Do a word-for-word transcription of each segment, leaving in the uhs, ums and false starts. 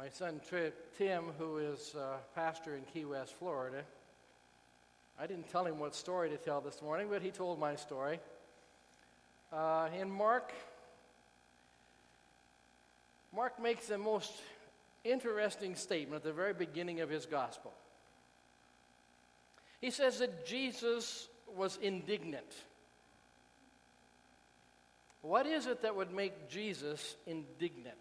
My son Tri- Tim, who is uh, pastor in Key West, Florida, I didn't tell him what story to tell this morning, but he told my story. Uh, in Mark, Mark makes the most interesting statement at the very beginning of his gospel. He says that Jesus was indignant. What is it that would make Jesus indignant?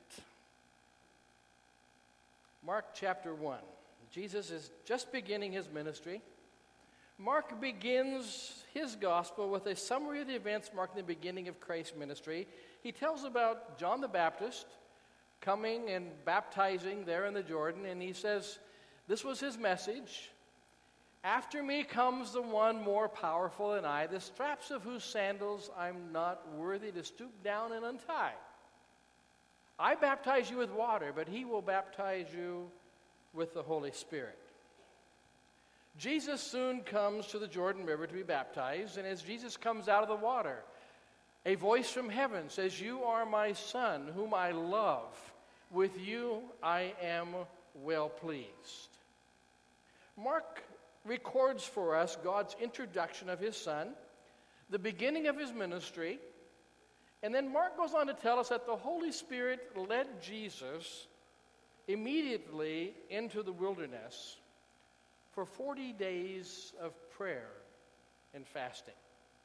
Mark chapter one. Jesus is just beginning his ministry. Mark begins his gospel with a summary of the events marking the beginning of Christ's ministry. He tells about John the Baptist coming and baptizing there in the Jordan, and he says this was his message. After me comes the one more powerful than I, the straps of whose sandals I'm not worthy to stoop down and untie. I baptize you with water, but he will baptize you with the Holy Spirit. Jesus soon comes to the Jordan River to be baptized, and as Jesus comes out of the water, a voice from heaven says, "You are my Son, whom I love. With you I am well pleased." Mark records for us God's introduction of his Son, the beginning of his ministry, and then Mark goes on to tell us that the Holy Spirit led Jesus immediately into the wilderness for forty days of prayer and fasting.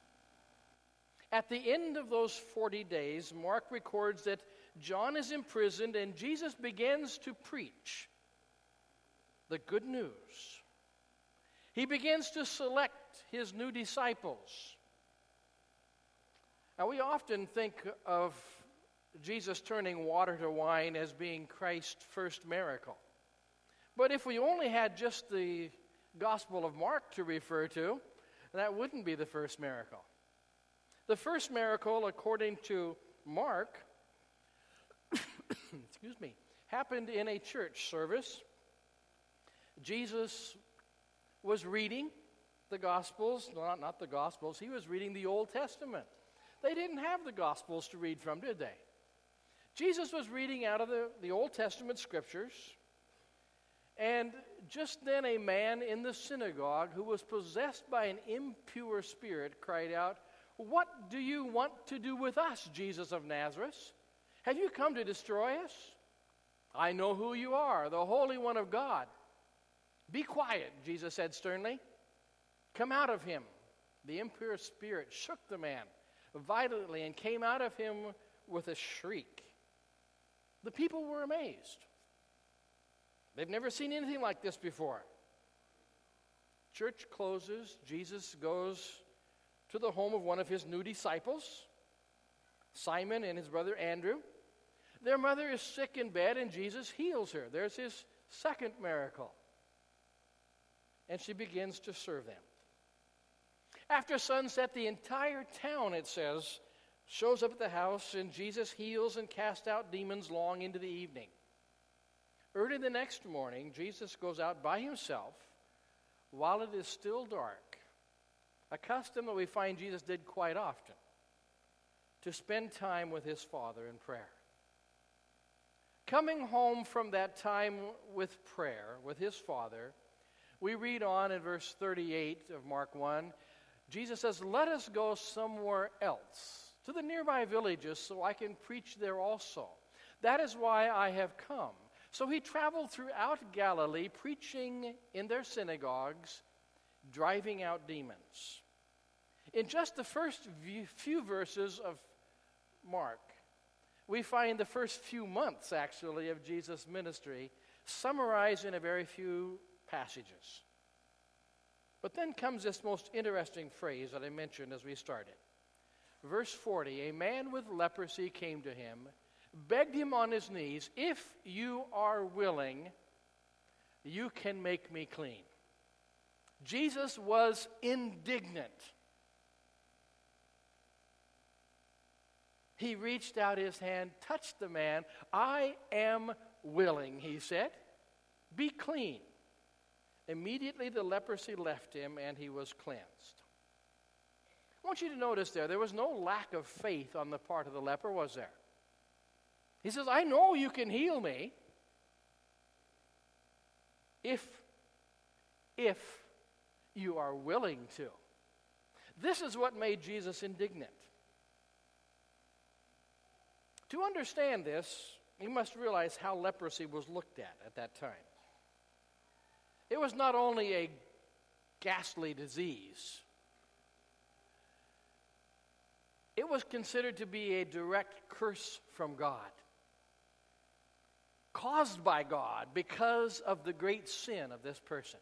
At the end of those forty days, Mark records that John is imprisoned and Jesus begins to preach the good news. He begins to select his new disciples. Now, we often think of Jesus turning water to wine as being Christ's first miracle. But if we only had just the Gospel of Mark to refer to, that wouldn't be the first miracle. The first miracle, according to Mark, excuse me, happened in a church service. Jesus was reading the Gospels, not, not the Gospels, he was reading the Old Testament. They didn't have the Gospels to read from, did they? Jesus was reading out of the, the Old Testament scriptures, and just then a man in the synagogue who was possessed by an impure spirit cried out, "What do you want to do with us, Jesus of Nazareth? Have you come to destroy us? I know who you are, the Holy One of God." "Be quiet," Jesus said sternly. "Come out of him." The impure spirit shook the man violently and came out of him with a shriek. The people were amazed. They've never seen anything like this before. Church closes. Jesus goes to the home of one of his new disciples, Simon and his brother Andrew. Their mother is sick in bed, and Jesus heals her. There's his second miracle. And she begins to serve them. After sunset, the entire town, it says, shows up at the house, and Jesus heals and casts out demons long into the evening. Early the next morning, Jesus goes out by himself while it is still dark, a custom that we find Jesus did quite often, to spend time with his Father in prayer. Coming home from that time with prayer, with his Father, we read on in verse thirty-eight of Mark one, Jesus says, "Let us go somewhere else, to the nearby villages, so I can preach there also. That is why I have come." So he traveled throughout Galilee, preaching in their synagogues, driving out demons. In just the first few verses of Mark, we find the first few months, actually, of Jesus' ministry summarized in a very few passages. But then comes this most interesting phrase that I mentioned as we started. Verse forty, "A man with leprosy came to him, begged him on his knees, 'If you are willing, you can make me clean.'" Jesus was indignant. He reached out his hand, touched the man. "I am willing," he said. "Be clean." Immediately the leprosy left him and he was cleansed. I want you to notice there, there was no lack of faith on the part of the leper, was there? He says, "I know you can heal me." If, if you are willing to. This is what made Jesus indignant. To understand this, you must realize how leprosy was looked at at that time. It was not only a ghastly disease, it was considered to be a direct curse from God, caused by God because of the great sin of this person.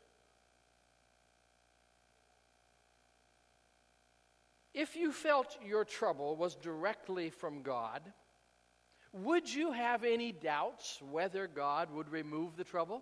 If you felt your trouble was directly from God, would you have any doubts whether God would remove the trouble?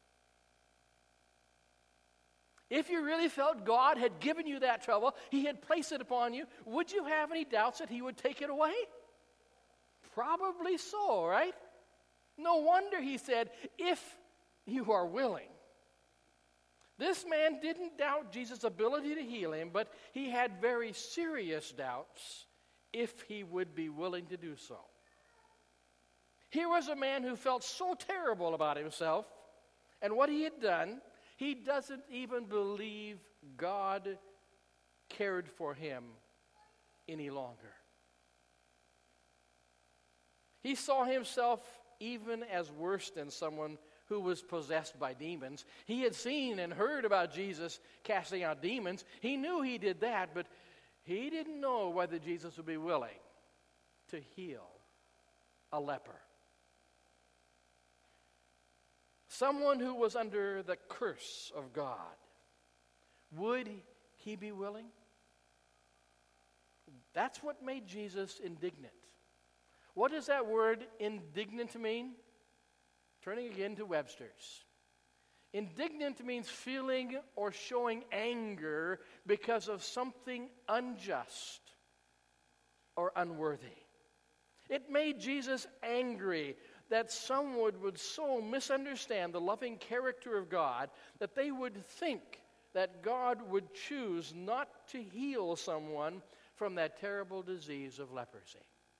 If you really felt God had given you that trouble, He had placed it upon you, would you have any doubts that He would take it away? Probably so, right? No wonder He said, if you are willing. This man didn't doubt Jesus' ability to heal him, but he had very serious doubts if he would be willing to do so. Here was a man who felt so terrible about himself and what he had done, he doesn't even believe God cared for him any longer. He saw himself even as worse than someone who was possessed by demons. He had seen and heard about Jesus casting out demons. He knew He did that, but he didn't know whether Jesus would be willing to heal a leper. Someone who was under the curse of God. Would He be willing? That's what made Jesus indignant. What does that word indignant mean? Turning again to Webster's. Indignant means feeling or showing anger because of something unjust or unworthy. It made Jesus angry that someone would so misunderstand the loving character of God that they would think that God would choose not to heal someone from that terrible disease of leprosy.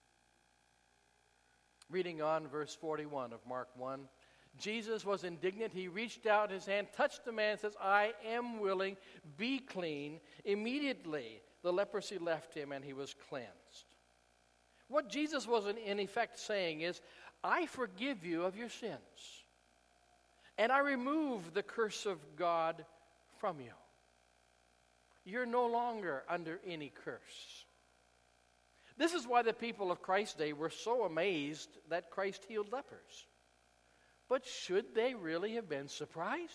Reading on verse forty-one of Mark one, Jesus was indignant. He reached out His hand, touched the man, and says, I am willing, be clean. Immediately the leprosy left him and he was cleansed. What Jesus was in, in effect saying is, I forgive you of your sins, and I remove the curse of God from you. You're no longer under any curse. This is why the people of Christ's day were so amazed that Christ healed lepers. But should they really have been surprised?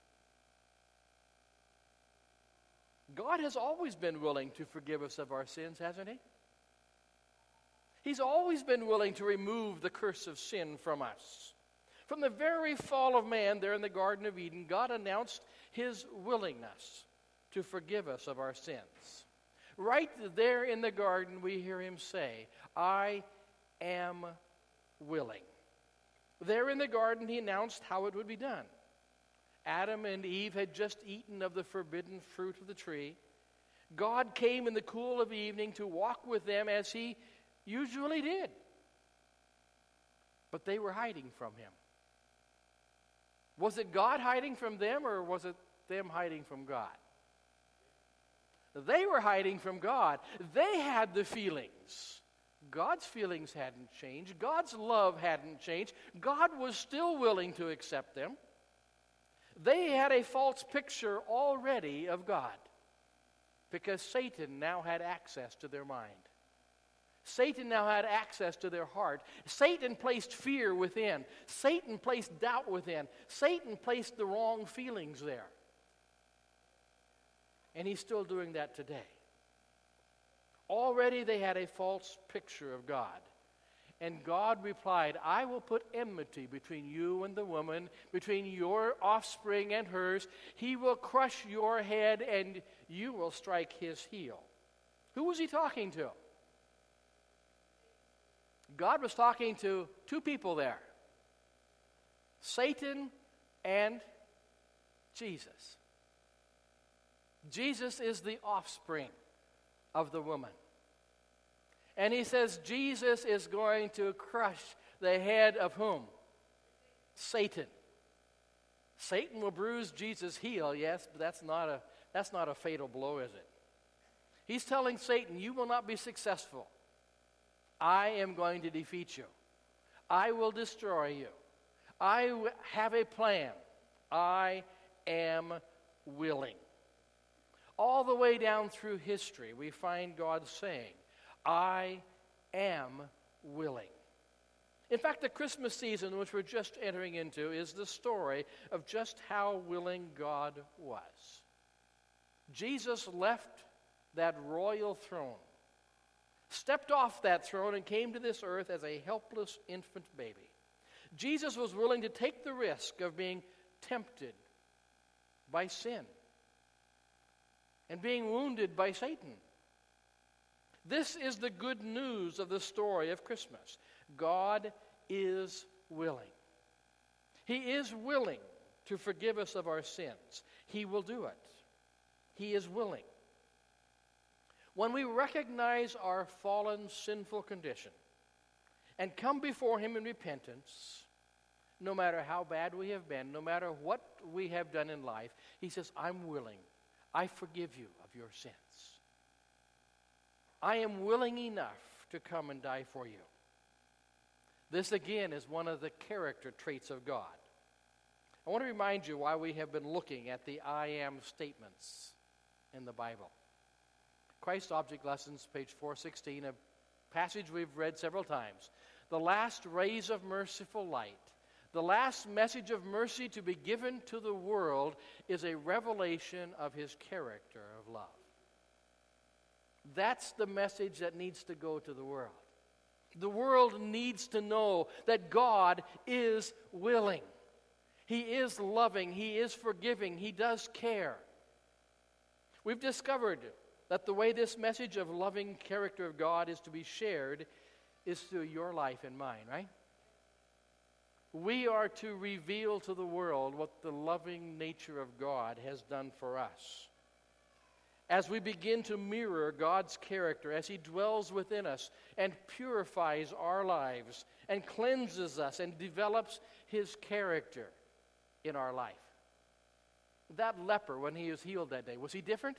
God has always been willing to forgive us of our sins, hasn't He? He's always been willing to remove the curse of sin from us. From the very fall of man there in the Garden of Eden, God announced His willingness to forgive us of our sins. Right there in the garden, we hear Him say, I am willing. There in the garden, He announced how it would be done. Adam and Eve had just eaten of the forbidden fruit of the tree. God came in the cool of evening to walk with them as He usually did. But they were hiding from Him. Was it God hiding from them, or was it them hiding from God? They were hiding from God. They had the feelings. God's feelings hadn't changed. God's love hadn't changed. God was still willing to accept them. They had a false picture already of God because Satan now had access to their mind. Satan now had access to their heart. Satan placed fear within. Satan placed doubt within. Satan placed the wrong feelings there. And he's still doing that today. Already they had a false picture of God. And God replied, I will put enmity between you and the woman, between your offspring and hers. He will crush your head and you will strike his heel. Who was he talking to? God was talking to two people there. Satan and Jesus. Jesus is the offspring of the woman. And he says Jesus is going to crush the head of whom? Satan. Satan will bruise Jesus' heel, yes, but that's not a, that's not a fatal blow, is it? He's telling Satan, you will not be successful. I am going to defeat you. I will destroy you. I w- have a plan. I am willing. All the way down through history, we find God saying, I am willing. In fact, the Christmas season, which we're just entering into, is the story of just how willing God was. Jesus left that royal throne, stepped off that throne, and came to this earth as a helpless infant baby. Jesus was willing to take the risk of being tempted by sin and being wounded by Satan. This is the good news of the story of Christmas. God is willing. He is willing to forgive us of our sins. He will do it. He is willing. When we recognize our fallen, sinful condition and come before Him in repentance, no matter how bad we have been, no matter what we have done in life, He says, I'm willing. I forgive you of your sins. I am willing enough to come and die for you. This, again, is one of the character traits of God. I want to remind you why we have been looking at the I am statements in the Bible. Christ Object Lessons, page four sixteen, a passage we've read several times. The last rays of merciful light, the last message of mercy to be given to the world is a revelation of His character of love. That's the message that needs to go to the world. The world needs to know that God is willing. He is loving. He is forgiving. He does care. We've discovered that the way this message of loving character of God is to be shared is through your life and mine, right? We are to reveal to the world what the loving nature of God has done for us. As we begin to mirror God's character, as He dwells within us and purifies our lives and cleanses us and develops His character in our life. That leper, when he was healed that day, was he different?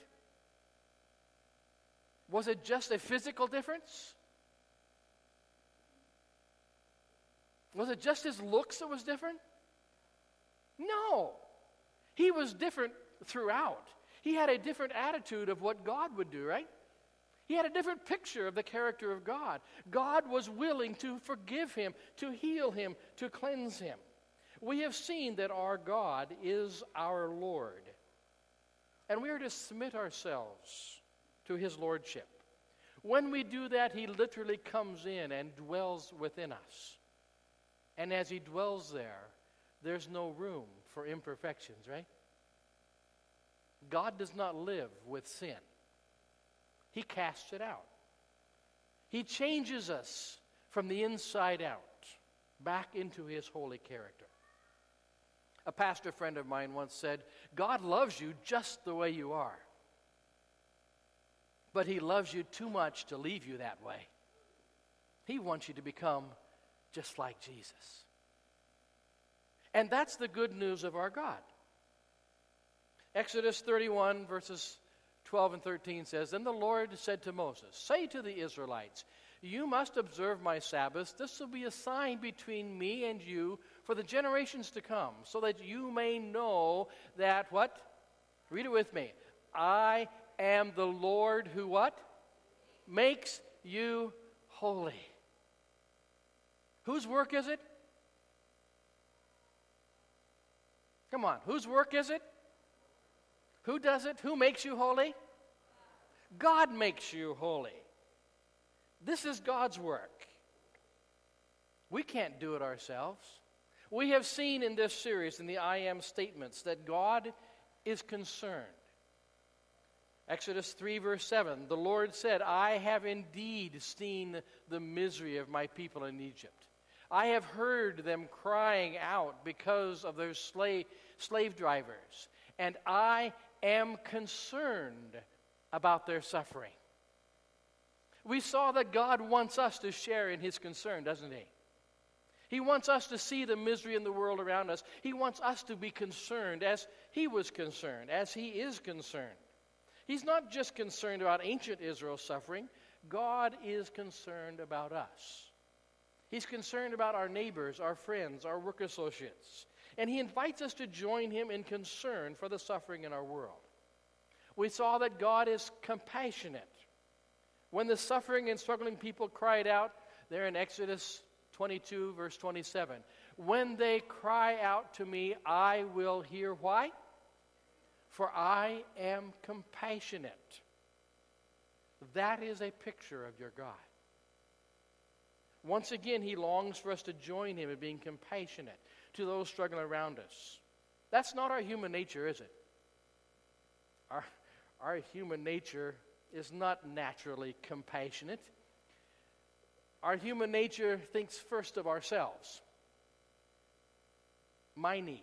Was it just a physical difference? Was it just his looks that was different? No. He was different throughout. He had a different attitude of what God would do, right? He had a different picture of the character of God. God was willing to forgive him, to heal him, to cleanse him. We have seen that our God is our Lord. And we are to submit ourselves to His lordship. When we do that, He literally comes in and dwells within us. And as He dwells there, there's no room for imperfections, right? God does not live with sin. He casts it out. He changes us from the inside out, back into His holy character. A pastor friend of mine once said, God loves you just the way you are. But He loves you too much to leave you that way. He wants you to become just like Jesus. And that's the good news of our God. Exodus thirty-one, verses twelve and thirteen says, Then the Lord said to Moses, Say to the Israelites, You must observe my Sabbaths. This will be a sign between me and you for the generations to come, so that you may know that what? Read it with me. I am the Lord who what? Makes you holy. Whose work is it? Come on, whose work is it? Who does it? Who makes you holy? God makes you holy. This is God's work. We can't do it ourselves. We have seen in this series, in the I am statements, that God is concerned. Exodus three, verse seven, the Lord said, I have indeed seen the misery of my people in Egypt. I have heard them crying out because of their slave, slave drivers, and I am concerned about their suffering. We saw that God wants us to share in His concern, doesn't He? He wants us to see the misery in the world around us. He wants us to be concerned as he was concerned, as he is concerned. He's not just concerned about ancient Israel's suffering. God is concerned about us. He's concerned about our neighbors, our friends, our work associates. And he invites us to join him in concern for the suffering in our world. We saw that God is compassionate. When the suffering and struggling people cried out, there in Exodus twenty-two, verse twenty-seven, when they cry out to me, I will hear. Why? For I am compassionate. That is a picture of your God. Once again, he longs for us to join him in being compassionate to those struggling around us. That's not our human nature, is it? Our, our human nature is not naturally compassionate. Our human nature thinks first of ourselves. My needs.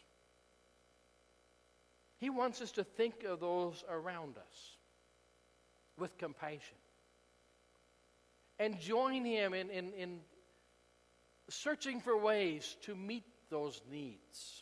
He wants us to think of those around us with compassion. And join him in, in, in searching for ways to meet those needs.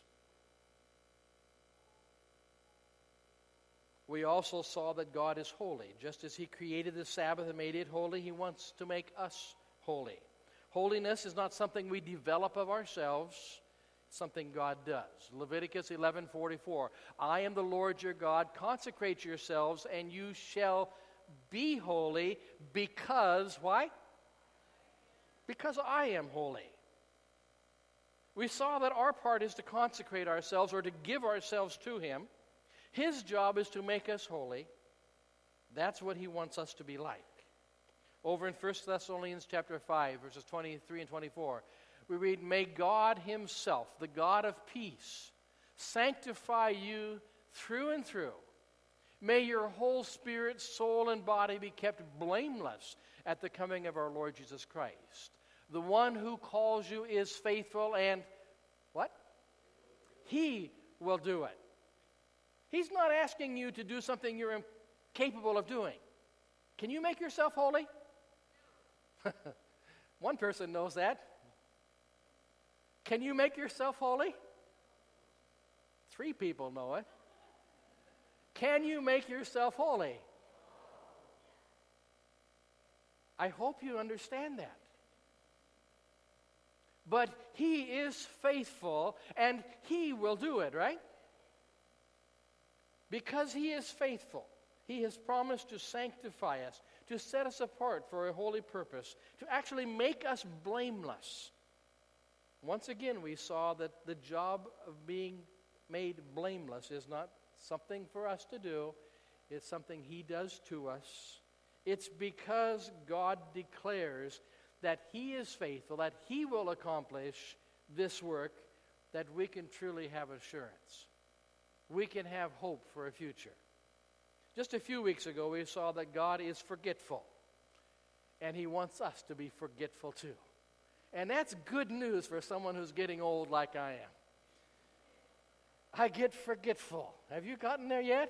We also saw that God is holy. Just as he created the Sabbath and made it holy, he wants to make us holy. Holiness is not something we develop of ourselves. It's something God does. Leviticus eleven forty-four. I am the Lord your God. Consecrate yourselves, and you shall be holy because, why? Because I am holy. We saw that our part is to consecrate ourselves or to give ourselves to him. His job is to make us holy. That's what he wants us to be like. Over in First Thessalonians chapter five, verses twenty-three and twenty-four, we read, may God himself, the God of peace, sanctify you through and through. May your whole spirit, soul, and body be kept blameless at the coming of our Lord Jesus Christ. The one who calls you is faithful, and what? He will do it. He's not asking you to do something you're incapable of doing. Can you make yourself holy? One person knows that. Can you make yourself holy? Three people know it. Can you make yourself holy? I hope you understand that. But he is faithful, and he will do it, right? Because he is faithful, he has promised to sanctify us, to set us apart for a holy purpose, to actually make us blameless. Once again, we saw that the job of being made blameless is not something for us to do. It's something he does to us. It's because God declares that he is faithful, that he will accomplish this work, that we can truly have assurance. We can have hope for a future. Just a few weeks ago, we saw that God is forgetful, and he wants us to be forgetful too. And that's good news for someone who's getting old like I am. I get forgetful. Have you gotten there yet?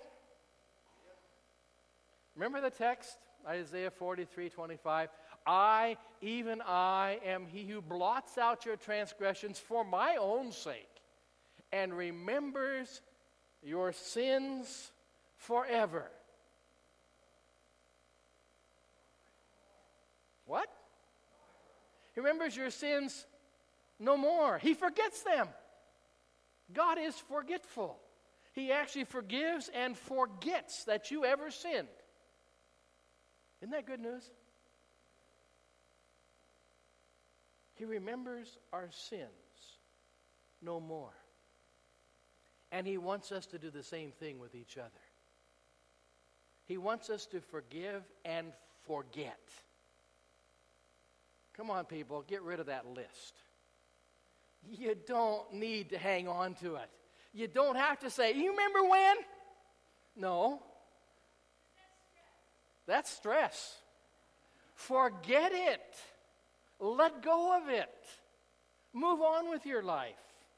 Remember the text, Isaiah forty-three twenty-five? I, even I, am he who blots out your transgressions for my own sake and remembers your sins forever. What? He remembers your sins no more. He forgets them. God is forgetful. He actually forgives and forgets that you ever sinned. Isn't that good news? He remembers our sins no more. And he wants us to do the same thing with each other. He wants us to forgive and forget. Come on, people, get rid of that list. You don't need to hang on to it. You don't have to say, you remember when? No. That's stress. Forget it. Let go of it. Move on with your life.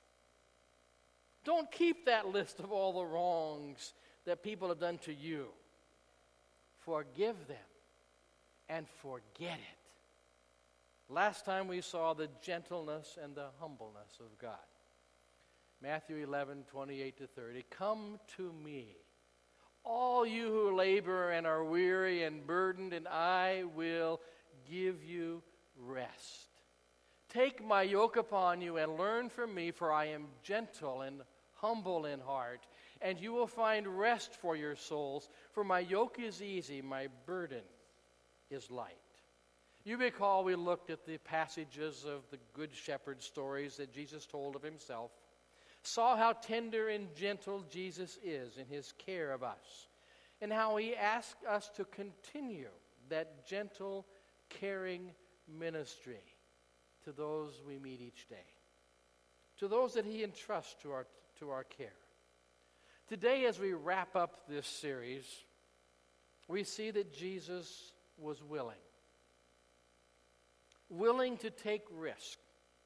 Don't keep that list of all the wrongs that people have done to you. Forgive them and forget it. Last time we saw the gentleness and the humbleness of God. Matthew eleven, twenty-eight to thirty. Come to me, all you who labor and are weary and burdened, and I will give you rest. Take my yoke upon you and learn from me, for I am gentle and humble in heart, and you will find rest for your souls. For my yoke is easy, my burden is light. You recall we looked at the passages of the Good Shepherd stories that Jesus told of himself, saw how tender and gentle Jesus is in his care of us, and how he asks us to continue that gentle, caring ministry to those we meet each day, to those that he entrusts to our, to our care. Today, as we wrap up this series, we see that Jesus was willing. Willing to take risk,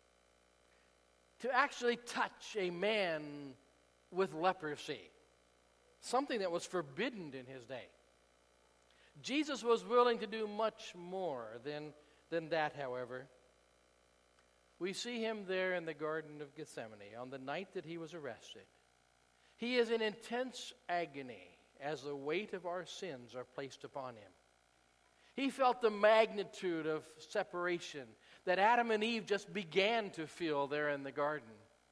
to actually touch a man with leprosy, something that was forbidden in his day. Jesus was willing to do much more than, than that, however. We see him there in the Garden of Gethsemane on the night that he was arrested. He is in intense agony as the weight of our sins are placed upon him. He felt the magnitude of separation that Adam and Eve just began to feel there in the garden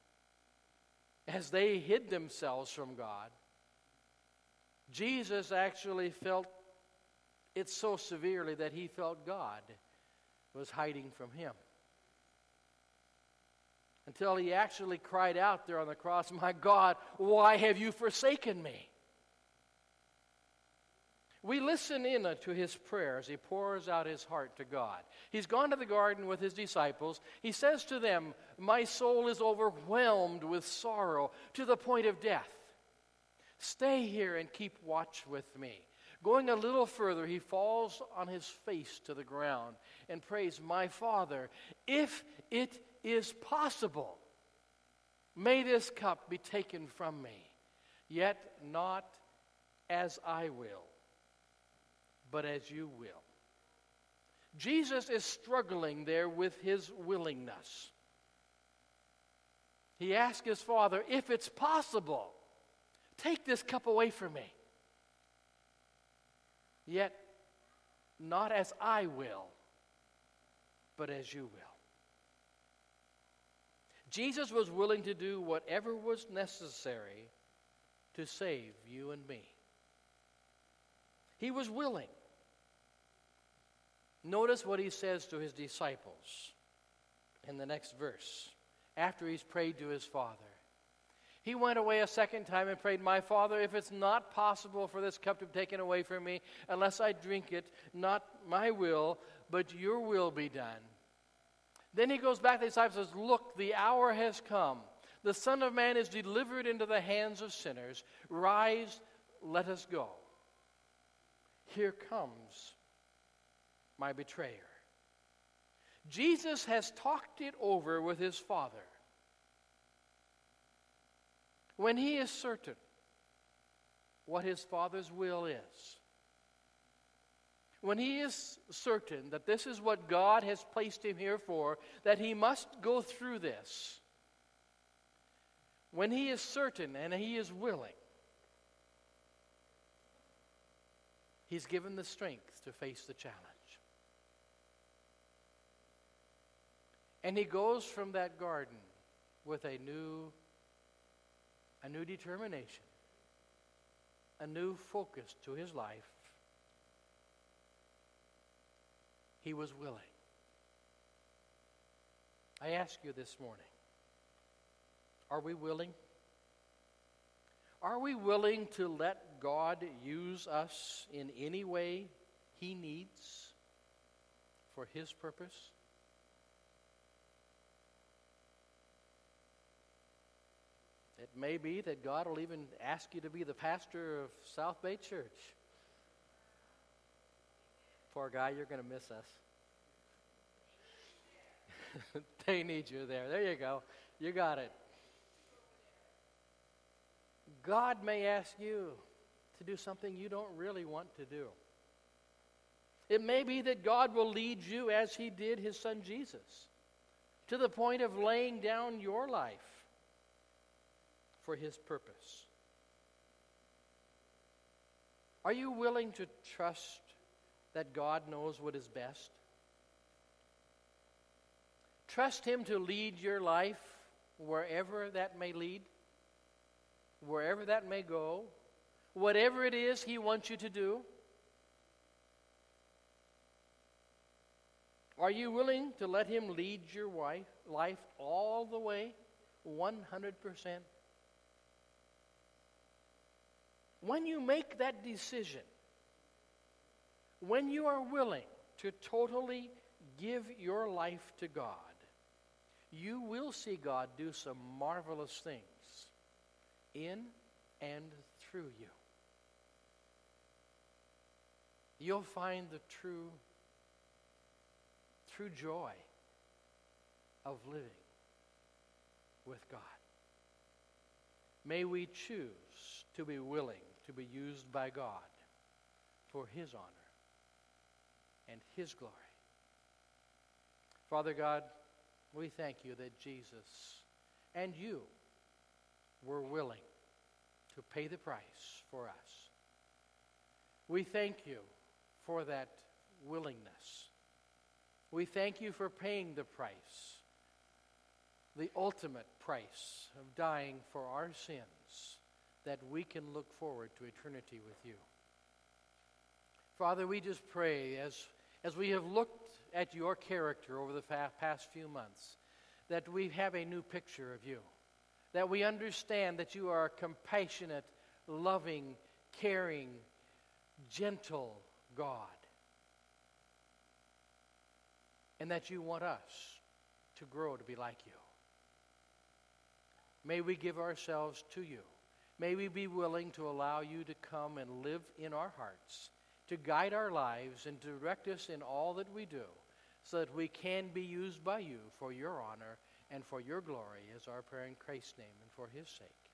as they hid themselves from God. Jesus actually felt it so severely that he felt God was hiding from him, until he actually cried out there on the cross, "My God, why have you forsaken me?" We listen in to his prayer as he pours out his heart to God. He's gone to the garden with his disciples. He says to them, "My soul is overwhelmed with sorrow to the point of death. Stay here and keep watch with me." Going a little further, he falls on his face to the ground and prays, "My Father, if it is possible, may this cup be taken from me, yet not as I will, but as you will." Jesus is struggling there with his willingness. He asks his Father, "If it's possible, take this cup away from me. Yet not as I will, but as you will." Jesus was willing to do whatever was necessary to save you and me. He was willing. Notice what he says to his disciples in the next verse, after he's prayed to his Father. He went away a second time and prayed, "My Father, if it's not possible for this cup to be taken away from me, unless I drink it, not my will, but your will be done." Then he goes back to the disciples and says, "Look, the hour has come. The Son of Man is delivered into the hands of sinners. Rise, let us go. Here comes my betrayer." Jesus has talked it over with his Father. When he is certain what his Father's will is, when he is certain that this is what God has placed him here for, that he must go through this, when he is certain and he is willing, he's given the strength to face the challenge. And he goes from that garden with a new, a new determination, a new focus to his life. He was willing. I ask you this morning, are we willing? Are we willing to let God use us in any way he needs for his purpose? It may be that God will even ask you to be the pastor of South Bay Church. Poor guy, you're going to miss us. They need you there. There you go. You got it. God may ask you to do something you don't really want to do. It may be that God will lead you as he did his son Jesus, to the point of laying down your life for his purpose. Are you willing to trust that God knows what is best? Trust him to lead your life wherever that may lead, wherever that may go, whatever it is he wants you to do. Are you willing to let him lead your wife, life all the way, one hundred percent? When you make that decision, when you are willing to totally give your life to God, you will see God do some marvelous things in and through you. You'll find the true, true joy of living with God. May we choose to be willing to be used by God for his honor and his glory. Father God, we thank you that Jesus and you were willing to pay the price for us. We thank you for that willingness. We thank you for paying the price, the ultimate price of dying for our sins, that we can look forward to eternity with you. Father, we just pray as, as we have looked at your character over the fa- past few months, that we have a new picture of you, that we understand that you are a compassionate, loving, caring, gentle God, and that you want us to grow to be like you. May we give ourselves to you. May we be willing to allow you to come and live in our hearts, to guide our lives and direct us in all that we do, so that we can be used by you for your honor and for your glory, is our prayer in Christ's name and for his sake.